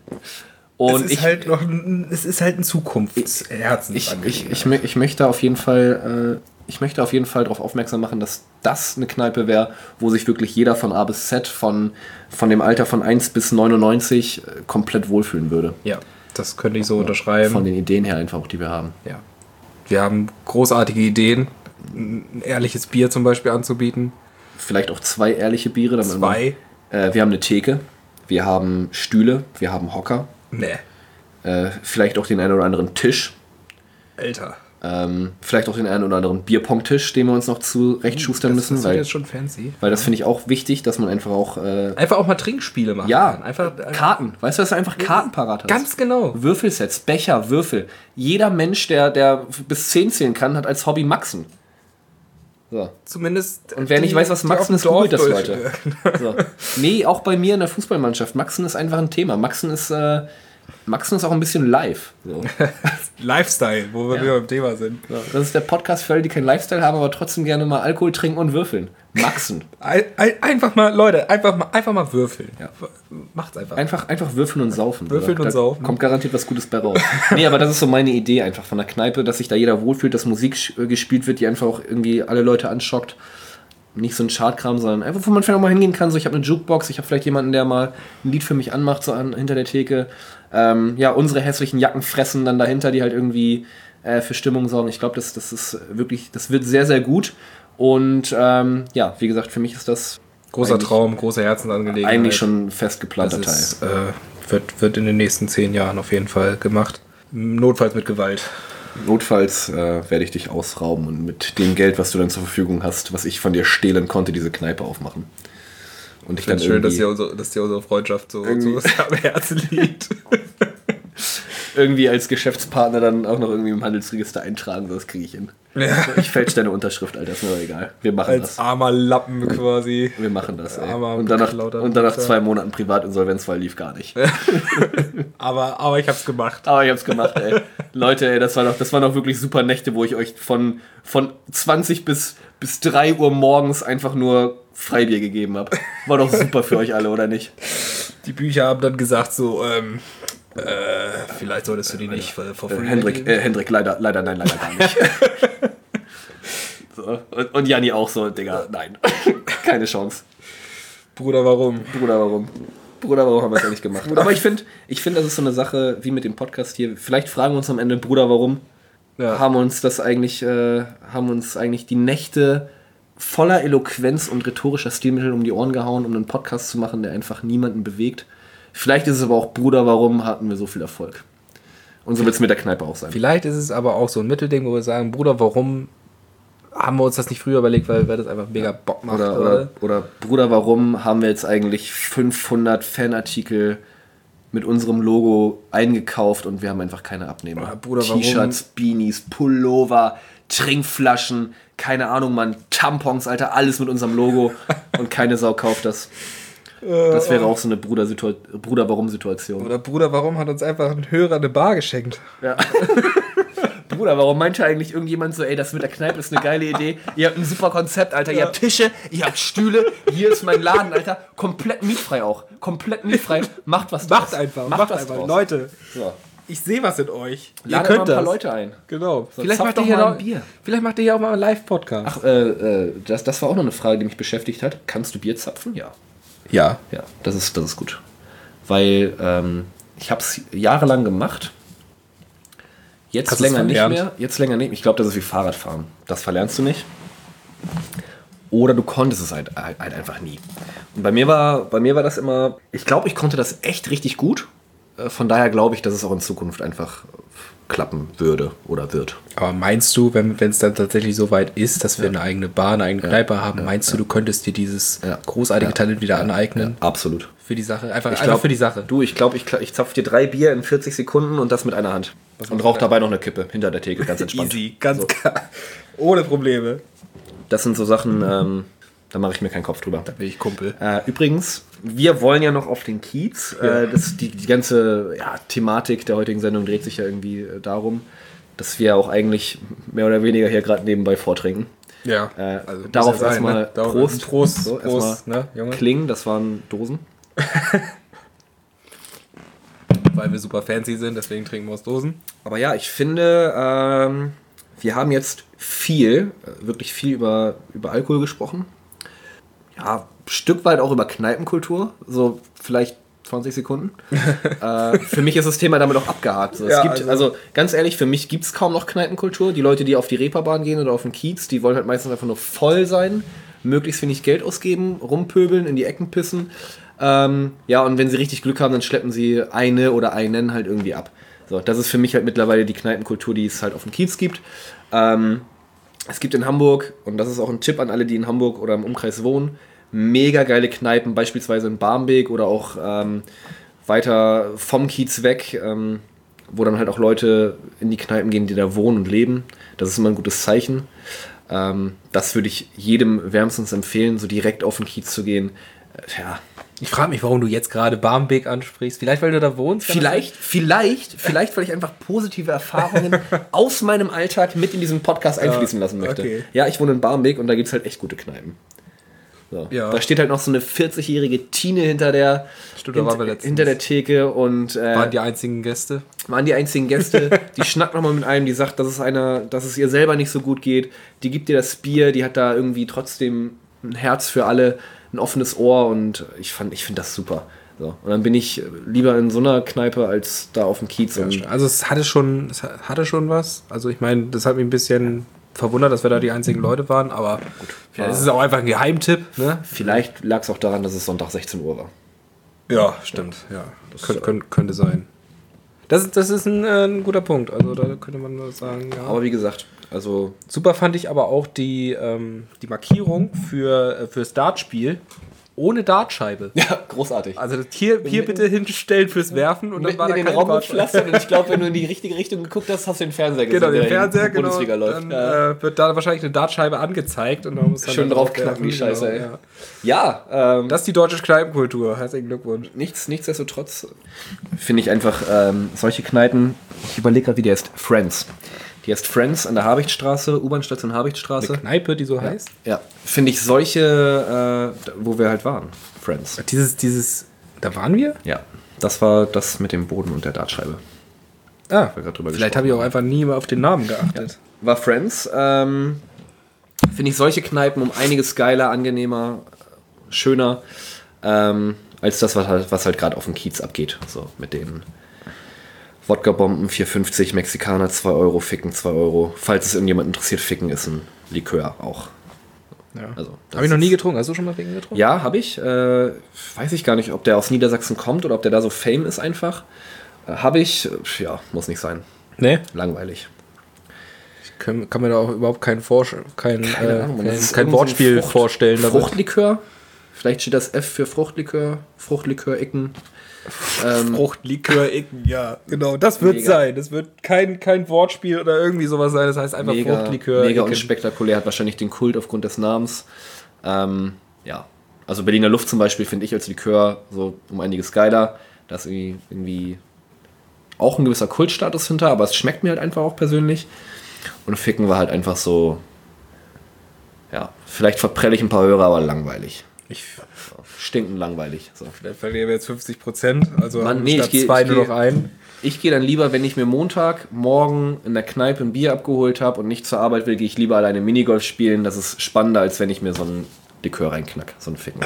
Und es ist, ich, halt noch ein, es ist halt ein Zukunftsherzensangelegenheit. Ich, ich, ich, ich möchte auf jeden Fall, äh, ich möchte auf jeden Fall darauf aufmerksam machen, dass das eine Kneipe wäre, wo sich wirklich jeder von A bis Z, von, von dem Alter von eins bis neunundneunzig äh, komplett wohlfühlen würde. Ja, das könnte ich so unterschreiben. Von den Ideen her einfach auch, die wir haben. Ja. Wir haben großartige Ideen, ein ehrliches Bier zum Beispiel anzubieten. Vielleicht auch zwei ehrliche Biere. Damit zwei? Man, äh, wir haben eine Theke, wir haben Stühle, wir haben Hocker. Nee. Äh, vielleicht auch den einen oder anderen Tisch. Alter. Ähm, vielleicht auch den einen oder anderen Bierpong-Tisch, den wir uns noch zurechtschustern das, müssen. Das weil ist jetzt schon fancy. Weil das finde ich auch wichtig, dass man einfach auch... Äh, einfach auch mal Trinkspiele machen ja, kann. Einfach, äh, Karten. Weißt du, dass du einfach Karten parat hast? Ganz genau. Würfelsets, Becher, Würfel. Jeder Mensch, der, der bis zehn zählen kann, hat als Hobby Maxen. So. Zumindest. Und wer die, nicht weiß, was Maxen ist, googelt das, Leute. So. Nee, auch bei mir in der Fußballmannschaft. Maxen ist einfach ein Thema. Maxen ist, äh, Maxen ist auch ein bisschen live. So. Lifestyle, wo wir ja. wieder beim Thema sind. So. Das ist der Podcast für alle, die keinen Lifestyle haben, aber trotzdem gerne mal Alkohol trinken und würfeln. Maxen. Ein, ein, einfach mal, Leute, einfach mal, einfach mal würfeln. Ja. Macht's einfach. einfach. Einfach würfeln und saufen. Würfeln und da saufen. Kommt garantiert was Gutes bei raus. Nee, aber das ist so meine Idee einfach von der Kneipe, dass sich da jeder wohlfühlt, dass Musik gespielt wird, die einfach auch irgendwie alle Leute anschockt. Nicht so ein Chartkram, sondern einfach, wo man vielleicht auch mal hingehen kann. So, ich habe eine Jukebox, ich habe vielleicht jemanden, der mal ein Lied für mich anmacht, so an, hinter der Theke. Ähm, ja, unsere hässlichen Jacken fressen dann dahinter, die halt irgendwie äh, für Stimmung sorgen. Ich glaube, das, das ist wirklich, das wird sehr, sehr gut. Und ähm, ja, wie gesagt, für mich ist das großer Traum, große Herzensangelegenheit. Eigentlich schon fest geplanter Teil. Ist, äh, wird, wird in den nächsten zehn Jahren auf jeden Fall gemacht. Notfalls mit Gewalt. Notfalls äh, werde ich dich ausrauben und mit dem Geld, was du dann zur Verfügung hast, was ich von dir stehlen konnte, diese Kneipe aufmachen. Und ich, ich dann schön, dass dir, unsere, dass dir unsere Freundschaft so, so am Herzen liegt. Irgendwie als Geschäftspartner dann auch noch irgendwie im Handelsregister eintragen, das kriege ich hin. Ja. Ich fälsche deine Unterschrift, Alter, ist mir aber egal. Wir machen als das. Als armer Lappen quasi. Wir machen das, ey. Und dann, nach, und dann nach zwei Monaten Privatinsolvenzfall lief gar nicht. aber, aber ich hab's gemacht. Aber ich hab's gemacht, ey. Leute, ey, das, war doch, das waren doch wirklich super Nächte, wo ich euch von, von zwanzig bis, bis drei Uhr morgens einfach nur Freibier gegeben habe. War doch super für euch alle, oder nicht? Die Bücher haben dann gesagt so, ähm, äh, vielleicht solltest du die nicht vor äh, Hendrik, äh, Hendrik, leider, leider, nein, leider gar nicht. So. Und, und Janni auch so, Digga, nein. Keine Chance. Bruder, warum? Bruder, warum? Bruder, warum haben wir es ja nicht gemacht? Bruder. Aber ich finde, ich find, das ist so eine Sache wie mit dem Podcast hier. Vielleicht fragen wir uns am Ende, Bruder, warum? Ja. Haben uns das eigentlich, äh, haben uns eigentlich die Nächte voller Eloquenz und rhetorischer Stilmittel um die Ohren gehauen, um einen Podcast zu machen, der einfach niemanden bewegt. Vielleicht ist es aber auch, Bruder, warum hatten wir so viel Erfolg? Und so wird es mit der Kneipe auch sein. Vielleicht ist es aber auch so ein Mittelding, wo wir sagen, Bruder, warum haben wir uns das nicht früher überlegt, weil, weil das einfach mega Bock macht. Oder, oder, oder Bruder, warum haben wir jetzt eigentlich fünfhundert Fanartikel mit unserem Logo eingekauft und wir haben einfach keine Abnehmer. T-Shirts, Beanies, Pullover, Trinkflaschen, keine Ahnung, Mann, Tampons, Alter, alles mit unserem Logo und keine Sau kauft das. Das wäre auch so eine Bruder-Warum-Situation. Oder Bruder, warum hat uns einfach ein Hörer eine Bar geschenkt? Ja. Bruder, warum meinte eigentlich irgendjemand so, ey, das mit der Kneipe ist eine geile Idee. Ihr habt ein super Konzept, Alter. Ihr ja. habt Tische, ihr habt Stühle. Hier ist mein Laden, Alter. Komplett mietfrei auch. Komplett mietfrei. Macht was draus. Macht einfach. Macht, macht was einfach. draus. Leute, so. Ich sehe was in euch. Ladet ihr könnt mal ein paar das. Leute ein. Genau. So, vielleicht, macht ihr hier noch, ein Bier. vielleicht macht ihr hier auch mal einen Live-Podcast. Ach, äh, äh, das, das war auch noch eine Frage, die mich beschäftigt hat. Kannst du Bier zapfen? Ja. Ja. Ja, das ist, das ist gut. Weil ähm, ich habe es jahrelang gemacht. Jetzt Hast länger nicht mehr. Jetzt länger nicht. Ich glaube, das ist wie Fahrradfahren. Das verlernst du nicht. Oder du konntest es halt, halt, halt einfach nie. Und bei mir war, bei mir war das immer. Ich glaube, ich konnte das echt richtig gut. Von daher glaube ich, dass es auch in Zukunft einfach klappen würde oder wird. Aber meinst du, wenn es dann tatsächlich so weit ist, dass wir ja. eine eigene Bar, eine eigene ja. Kneipe haben, ja. meinst du, du könntest dir dieses ja. großartige ja. Talent wieder ja. aneignen? Ja. Absolut. Für die Sache? Einfach, ich einfach glaub, für die Sache. Du, ich glaube, ich, ich zapf dir drei Bier in vierzig Sekunden und das mit einer Hand. Was und rauch dabei noch eine Kippe hinter der Theke, ganz entspannt. Easy, ganz so. klar. Ohne Probleme. Das sind so Sachen, ähm, da mache ich mir keinen Kopf drüber. Da bin ich Kumpel. Äh, übrigens, wir wollen ja noch auf den Kiez. Ja. Äh, das, die, die ganze ja, Thematik der heutigen Sendung dreht sich ja irgendwie äh, darum. das wir auch eigentlich mehr oder weniger hier gerade nebenbei vortrinken. Ja, Äh, also darauf muss ja sein, erstmal ne? Darauf- Prost. Prost, So, Prost, erstmal ne, Junge? Klingen, das waren Dosen. Weil wir super fancy sind, deswegen trinken wir aus Dosen. Aber ja, ich finde, ähm, wir haben jetzt viel, äh, wirklich viel über, über Alkohol gesprochen. Ja, ein Stück weit auch über Kneipenkultur, so vielleicht zwanzig Sekunden. äh, für mich ist das Thema damit auch abgehakt. So, es Ja, gibt, also- also, ganz ehrlich, für mich gibt es kaum noch Kneipenkultur. Die Leute, die auf die Reeperbahn gehen oder auf den Kiez, die wollen halt meistens einfach nur voll sein, möglichst wenig Geld ausgeben, rumpöbeln, in die Ecken pissen. Ähm, ja, und wenn sie richtig Glück haben, dann schleppen sie eine oder einen halt irgendwie ab. So, das ist für mich halt mittlerweile die Kneipenkultur, die es halt auf dem Kiez gibt. Ähm, es gibt in Hamburg, und das ist auch ein Tipp an alle, die in Hamburg oder im Umkreis wohnen, mega geile Kneipen, beispielsweise in Barmbek oder auch ähm, weiter vom Kiez weg, ähm, wo dann halt auch Leute in die Kneipen gehen, die da wohnen und leben. Das ist immer ein gutes Zeichen. Ähm, das würde ich jedem wärmstens empfehlen, so direkt auf den Kiez zu gehen. Äh, ja, Ich frage mich, warum du jetzt gerade Barmbek ansprichst. Vielleicht, weil du da wohnst? kann das Vielleicht, vielleicht, vielleicht, weil ich einfach positive Erfahrungen aus meinem Alltag mit in diesen Podcast einfließen lassen möchte. okay. Ja, ich wohne in Barmbek und da gibt es halt echt gute Kneipen. So. Ja. Da steht halt noch so eine vierzig-jährige Tine hinter der, Stimmt, da waren wir hint, letztens. hinter der Theke und äh, Waren die einzigen Gäste? waren die einzigen Gäste. Die schnackt nochmal mit einem, die sagt, dass es, einer, dass es ihr selber nicht so gut geht. Die gibt dir das Bier, die hat da irgendwie trotzdem ein Herz für alle, ein offenes Ohr und ich, fand, ich finde das super. So. Und dann bin ich lieber in so einer Kneipe als da auf dem Kiez. Ja, und also es hatte schon, es hatte schon was. Also ich meine, das hat mich ein bisschen verwundert, dass wir da die einzigen Leute waren, aber gut. Ja, es ist auch einfach ein Geheimtipp, ne? vielleicht lag es auch daran, dass es Sonntag sechzehn Uhr war. Ja, stimmt. Ja, das könnte, könnte, könnte sein. Das, das ist ein, äh, ein guter Punkt. Also da könnte man nur sagen, ja. Aber wie gesagt, also Super fand ich aber auch die, ähm, die Markierung für, äh, fürs Dartspiel ohne Dartscheibe. ja, großartig. Also hier, hier bitte hinstellen fürs Werfen und dann Mitten war da in den keine Raum Dartscheibe. gepflastert und ich glaube, wenn du in die richtige Richtung geguckt hast, hast du den Fernseher gesehen, Genau, den der in Fernseher, der genau. Bundesliga läuft. Dann ja. äh, wird da wahrscheinlich eine Dartscheibe angezeigt und dann muss dann Schön dann draufknacken, die genau, Scheiße, ey. ja. Ja, ähm, Das ist die deutsche Kneipenkultur. Herzlichen Glückwunsch. nichts, nichtsdestotrotz finde ich einfach ähm, solche Kneipen, ich überlege gerade, wie die heißt, Friends. Die heißt Friends an der Habichtstraße, U-Bahn-Station Habichtstraße. Eine Kneipe, die so heißt? Ja, finde ich solche, äh, wo wir halt waren, Friends. Dieses, dieses, da waren wir? Ja, das war das mit dem Boden und der Dartscheibe. Ah, wir grad drüber vielleicht habe ich auch einfach nie mehr auf den Namen geachtet. War Friends. Ähm, finde ich solche Kneipen um einiges geiler, angenehmer, schöner, ähm, als das, was halt, was halt gerade auf dem Kiez abgeht. So mit den Wodka-Bomben, vier fünfzig, Mexikaner, zwei Euro, Ficken, zwei Euro. Falls es irgendjemand interessiert, Ficken ist ein Likör auch. Ja. Also, das Habe ich noch nie ist- getrunken. Hast du schon mal Ficken getrunken? Ja, habe ich. Äh, weiß ich gar nicht, ob der aus Niedersachsen kommt oder ob der da so Fame ist einfach. Äh, habe ich. Äh, Ja, muss nicht sein. Nee. Langweilig. Kann, kann mir da auch überhaupt kein, Vorsch kein, Keine äh, Ahnung, kein, das ist kein irgend so ein Wortspiel Frucht- vorstellen. damit. Fruchtlikör? Vielleicht steht das F für Fruchtlikör. Fruchtlikör-Icken. Ähm, Fruchtlikör-Icken, ja. Genau, das wird Mega. sein. Das wird kein, kein Wortspiel oder irgendwie sowas sein. Das heißt einfach mega, Fruchtlikör. mega unspektakulär, hat wahrscheinlich den Kult aufgrund des Namens. Ähm, ja, also Berliner Luft zum Beispiel finde ich als Likör so um einiges geiler. Da ist irgendwie, irgendwie auch ein gewisser Kultstatus hinter, aber es schmeckt mir halt einfach auch persönlich. Und Ficken war halt einfach so, ja, vielleicht verprelle ich ein paar Hörer, aber langweilig. Ich Stinkend langweilig. So. vielleicht verlieren wir jetzt fünfzig Prozent. Also Mann, nee, statt ich geh- zwei ich nur geh- noch ein. Ich gehe dann lieber, wenn ich mir Montag, morgen in der Kneipe ein Bier abgeholt habe und nicht zur Arbeit will, gehe ich lieber alleine Minigolf spielen. Das ist spannender, als wenn ich mir so einen Likör reinknack, so einen Ficken.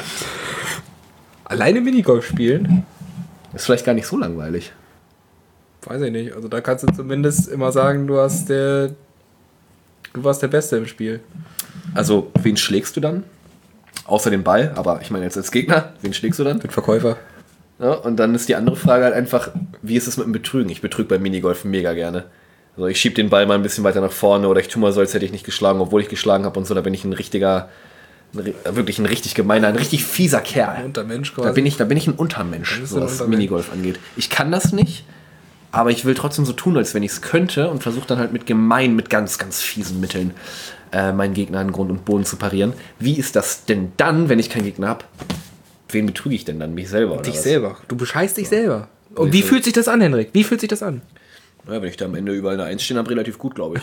Alleine Minigolf spielen? Ist vielleicht gar nicht so langweilig. Weiß ich nicht. Also da kannst du zumindest immer sagen, du hast der. Du warst der Beste im Spiel. Also, wen schlägst du dann? Außer den Ball, aber ich meine jetzt als Gegner, wen schlägst du dann? Den Verkäufer. Ja, und dann ist die andere Frage halt einfach, wie ist es mit dem Betrügen? Ich betrüge beim Minigolf mega gerne. Also ich schieb den Ball mal ein bisschen weiter nach vorne oder ich tue mal so, als hätte ich nicht geschlagen, obwohl ich geschlagen habe und so. Da bin ich ein richtiger, ein, ri- wirklich ein richtig gemeiner, ein richtig fieser Kerl. Untermensch Da quasi. bin ich, da bin ich ein Untermensch, Dann bist du so ein was Untermensch. Minigolf angeht. Ich kann das nicht, aber ich will trotzdem so tun, als wenn ich es könnte und versuche dann halt mit gemein, mit ganz, ganz fiesen Mitteln äh, meinen Gegner in Grund und Boden zu parieren. Wie ist das denn dann, wenn ich keinen Gegner habe? Wen betrüge ich denn dann? Mich selber? Oder Dich was? selber. Du bescheißt dich selber. Und Ich wie will- fühlt sich das an, Henrik? Wie fühlt sich das an? Ja, wenn ich da am Ende überall eine eins stehen habe, relativ gut, glaube ich.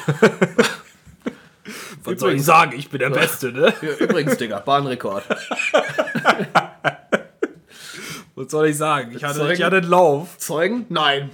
Was soll ich sagen? Ich bin der Beste, ne? Ja, übrigens, Digga, Bahnrekord. Was soll ich sagen? Ich hatte, Zeugen? ich hatte einen Lauf. Zeugen? Nein.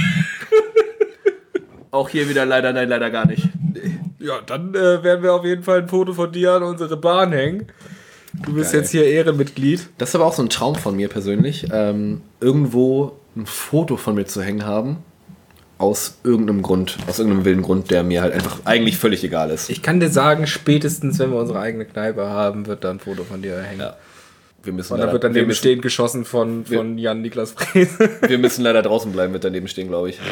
Auch hier wieder leider, nein, leider gar nicht. Ja, dann äh, werden wir auf jeden Fall ein Foto von dir an unsere Bahn hängen. Du bist Geil. jetzt hier Ehrenmitglied. Das ist aber auch so ein Traum von mir persönlich, ähm, irgendwo ein Foto von mir zu hängen haben. Aus irgendeinem Grund, aus irgendeinem wilden Grund, der mir halt einfach eigentlich völlig egal ist. Ich kann dir sagen, spätestens wenn wir unsere eigene Kneipe haben, wird da ein Foto von dir hängen. Ja. Wir müssen Und dann leider, wird wir daneben müssen, stehen geschossen von, von Jan-Niklas Frese. wir müssen leider draußen bleiben, wird daneben stehen, glaube ich.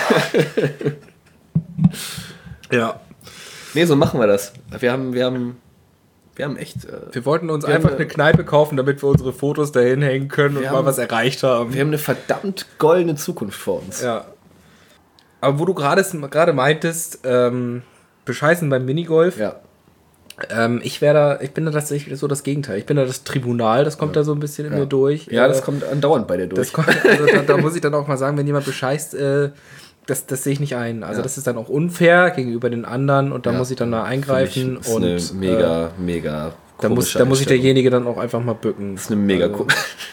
Ja. Nee, so machen wir das. Wir haben, wir haben, wir haben echt... Äh, Wir wollten uns Wir einfach haben eine Kneipe kaufen, damit wir unsere Fotos dahin hängen können und Wir mal haben- was erreicht haben. wir haben eine verdammt goldene Zukunft vor uns. Ja. Aber wo du gerade gerade meintest, ähm, bescheißen beim Minigolf, Ja. ähm, ich wäre da, ich bin da tatsächlich so das Gegenteil. Ich bin da das Tribunal, das kommt da so ein bisschen in Ja. mir durch. Ja, Äh, das kommt andauernd bei dir durch. das kommt, also da, da muss ich dann auch mal sagen, wenn jemand bescheißt, äh, das, das sehe ich nicht ein. Also Ja. das ist dann auch unfair gegenüber den anderen und da Ja. muss ich dann da eingreifen Ist und eine äh, mega, mega da muss, komische da muss sich Einstellung. derjenige dann auch einfach mal bücken. Das ist eine mega, also, ko-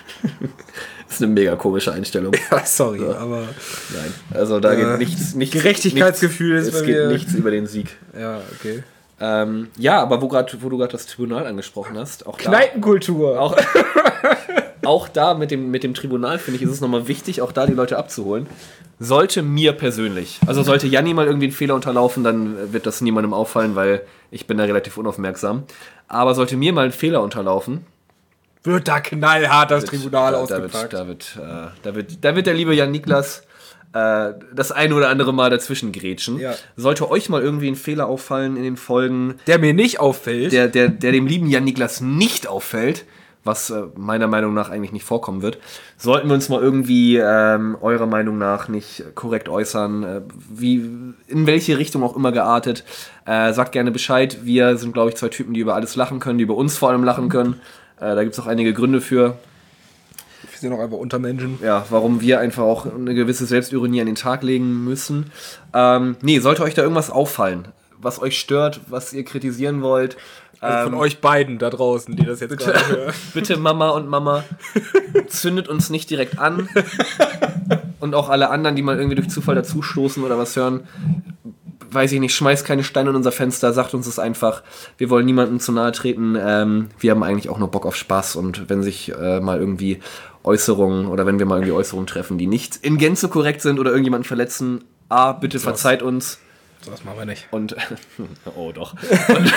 das ist eine mega komische Einstellung. ja, sorry, Ja. aber Nein, also da Äh, geht nichts, nichts Gerechtigkeitsgefühl nichts, ist es bei geht mir- nichts über den Sieg. ja, okay. Ähm, ja, aber wo, grad, wo du gerade das Tribunal angesprochen hast, auch da, Kneipenkultur. auch, auch da mit dem, mit dem Tribunal, finde ich, ist es nochmal wichtig, auch da die Leute abzuholen. Sollte mir persönlich, also sollte Janni mal irgendwie einen Fehler unterlaufen, dann wird das niemandem auffallen, weil ich bin da relativ unaufmerksam. Aber sollte mir mal ein Fehler unterlaufen, Wird da knallhart das Tribunal da, da, wird, ausgepackt. da, wird, äh, da, wird, da wird der liebe Jan-Niklas äh, das ein oder andere Mal dazwischen grätschen. Ja. Sollte euch mal irgendwie ein Fehler auffallen in den Folgen, Der mir nicht auffällt. der, der, der dem lieben Jan-Niklas nicht auffällt, was äh, meiner Meinung nach eigentlich nicht vorkommen wird, sollten wir uns mal irgendwie ähm, eurer Meinung nach nicht korrekt äußern, äh, wie, in welche Richtung auch immer geartet. Äh, sagt gerne Bescheid. Wir sind, glaube ich, zwei Typen, die über alles lachen können, die über uns vor allem lachen können. Äh, da gibt es auch einige Gründe für. Wir sind auch einfach Untermenschen. Ja, warum wir einfach auch eine gewisse Selbstironie an den Tag legen müssen. Ähm, nee, sollte euch da irgendwas auffallen, was euch stört, was ihr kritisieren wollt, Also von ähm, euch beiden da draußen, die das jetzt gerade hören. bitte Mama und Mama, zündet uns nicht direkt an. Und auch alle anderen, die mal irgendwie durch Zufall dazustoßen oder was hören, weiß ich nicht, schmeißt keine Steine in unser Fenster, sagt uns es einfach. Wir wollen niemandem zu nahe treten. Ähm, wir haben eigentlich auch nur Bock auf Spaß und wenn sich äh, mal irgendwie Äußerungen oder wenn wir mal irgendwie Äußerungen treffen, die nicht in Gänze korrekt sind oder irgendjemanden verletzen, A, bitte verzeiht uns. Das machen wir nicht. Und oh doch. Und,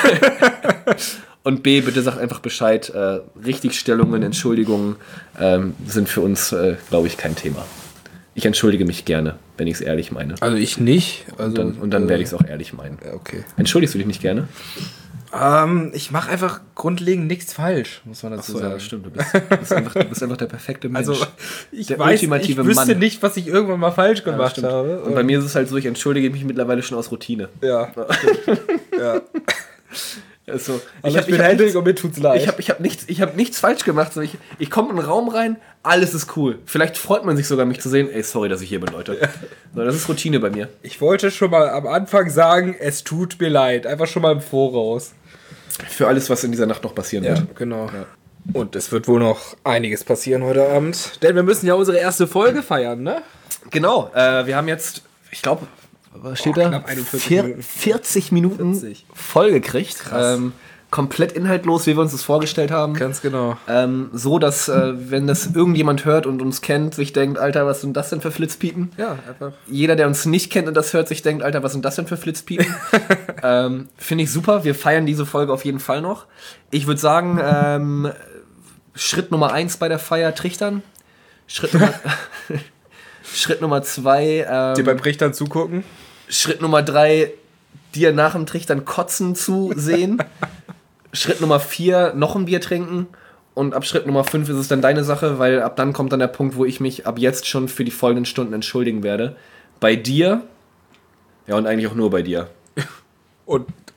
und B, bitte sagt einfach Bescheid. Äh, Richtigstellungen, Entschuldigungen ähm, sind für uns, äh, glaube ich, kein Thema. Ich entschuldige mich gerne, wenn ich es ehrlich meine. Also ich nicht. Also, Und dann, und dann werde ich es auch ehrlich meinen. Ja, okay. Entschuldigst du dich nicht gerne? Ähm, ich mache einfach grundlegend nichts falsch, muss man dazu sagen. stimmt. Du bist, du, bist einfach, du bist einfach der perfekte Mensch. Also ich Der weiß, ich ultimative wüsste Mann. nicht, was ich irgendwann mal falsch Ja, gemacht stimmt. habe. Und bei mir ist es halt so, ich entschuldige mich mittlerweile schon aus Routine. Ja. ja. Also, Also ich, hab- bin hab Hendrik nichts- und mir tut's leid. Ich habe ich hab nichts, ich hab nichts falsch gemacht. So ich ich komme in einen Raum rein, alles ist cool. Vielleicht freut man sich sogar, mich zu sehen. Ey, sorry, dass ich hier bin, Leute. So, das ist Routine bei mir. ich wollte schon mal am Anfang sagen, es tut mir leid. Einfach schon mal im Voraus. Für alles, was in dieser Nacht noch passieren wird. genau. Und es wird wohl noch einiges passieren heute Abend. Denn wir müssen ja unsere erste Folge feiern, ne? Genau, äh, wir haben jetzt, ich glaube, was steht da? knapp einundvierzig Vier- Minuten. vierzig Minuten vierzig. voll gekriegt. Krass. Ähm, komplett inhaltlos, wie wir uns das vorgestellt haben. Ganz genau. Ähm, so, dass, äh, wenn das irgendjemand hört und uns kennt, sich denkt, Alter, was sind das denn für Flitzpiepen? Ja, einfach. Jeder, der uns nicht kennt und das hört, sich denkt, Alter, was sind das denn für Flitzpiepen? ähm, Finde ich super. Wir feiern diese Folge auf jeden Fall noch. Ich würde sagen, ähm, Schritt Nummer eins bei der Feier trichtern. Schritt Nummer, Schritt Nummer zwei, ähm, Dir beim Richtern zugucken. Schritt Nummer drei, dir nach dem Trichtern kotzen zu sehen. Schritt Nummer vier, noch ein Bier trinken. Und ab Schritt Nummer fünf ist es dann deine Sache, weil ab dann kommt dann der Punkt, wo ich mich ab jetzt schon für die folgenden Stunden entschuldigen werde. Bei dir, ja und eigentlich auch nur bei dir. Und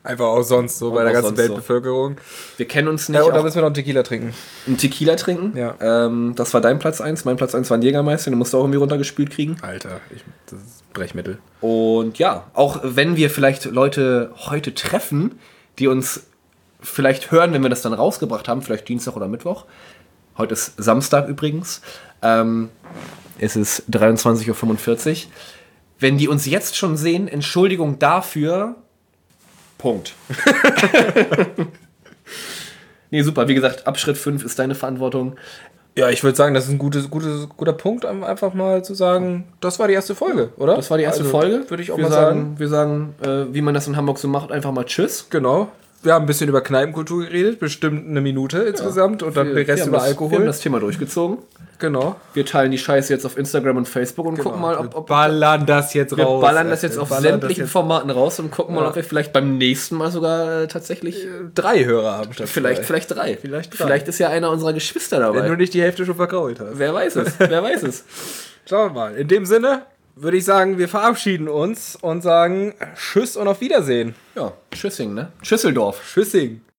Einfach auch sonst so Und bei der auch ganzen sonst so. Weltbevölkerung. Wir kennen uns nicht. Ja, und da auch müssen wir noch einen Tequila trinken. einen Tequila trinken. Ja. Ähm, das war dein Platz eins. Mein Platz eins war ein Jägermeister. Den musst du auch irgendwie runtergespült kriegen. Alter, ich, das ist Brechmittel. Und ja, auch wenn wir vielleicht Leute heute treffen, die uns vielleicht hören, wenn wir das dann rausgebracht haben, vielleicht Dienstag oder Mittwoch. Heute ist Samstag übrigens. Ähm, es ist dreiundzwanzig Uhr fünfundvierzig. Wenn die uns jetzt schon sehen, Entschuldigung dafür. Punkt. Nee, super. Wie gesagt, ab Schritt fünf ist deine Verantwortung. Ja, ich würde sagen, das ist ein gutes, gutes, guter Punkt, um einfach mal zu sagen, das war die erste Folge, oder? Das war die erste Also, Folge. Würde ich auch wir mal sagen. sagen. Wir sagen, äh, wie man das in Hamburg so macht, einfach mal Tschüss. Genau. Wir haben ein bisschen über Kneipenkultur geredet, bestimmt eine Minute insgesamt und dann den Rest haben über das, Alkohol. Wir haben das Thema durchgezogen. Genau. Wir teilen die Scheiße jetzt auf Instagram und Facebook und Genau. gucken mal, ob, wir ob ballern das jetzt wir raus. ballern das jetzt Wir auf ballern sämtlichen das jetzt- Formaten raus und gucken mal, Ja. ob wir vielleicht beim nächsten Mal sogar äh, tatsächlich drei Hörer haben statt vielleicht zwei. vielleicht drei. Vielleicht drei. Vielleicht ist ja einer unserer Geschwister dabei. Wenn du nicht die Hälfte schon vergrault hast. Wer weiß es? Wer weiß es? Schauen wir mal. In dem Sinne würde ich sagen, wir verabschieden uns und sagen Tschüss und auf Wiedersehen. Ja, Tschüssing, ne? Tschüsseldorf. Tschüssing.